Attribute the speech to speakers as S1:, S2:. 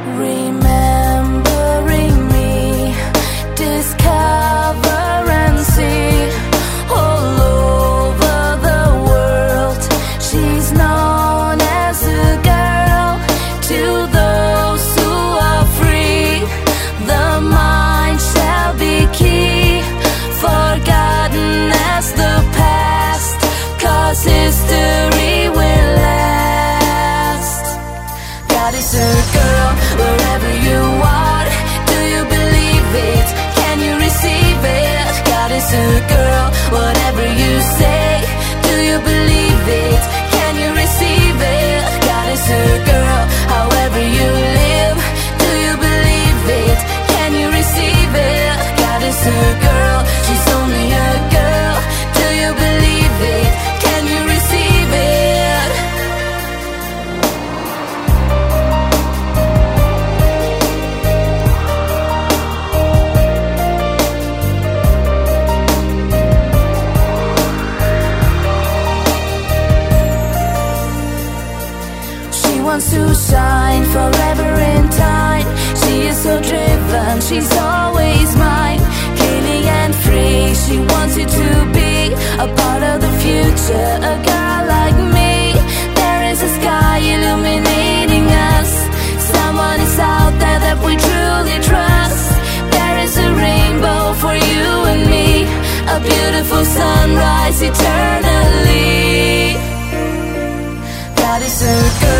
S1: remembering me, discover and see all over the world. She's known as a girl to those who are free. The mind shall be key, forgotten as the past, 'cause history will last. God is a girl wherever you are. Do you believe it? Can you receive it? God is a girl, whatever you say. Do you believe it? Can you receive it? God is a girl, however you live. Do you believe it? Can you receive it? God is a girl, she's only a girl. Do you believe it? Can you receive it? She wants to shine forever in time. She is so driven, she's always mine. Killing and free, she wants you to be a part of the future. A girl like me, there is a sky illuminating us. Someone is out there that we truly trust. There is a rainbow for you and me, a beautiful sunrise eternally. God is a girl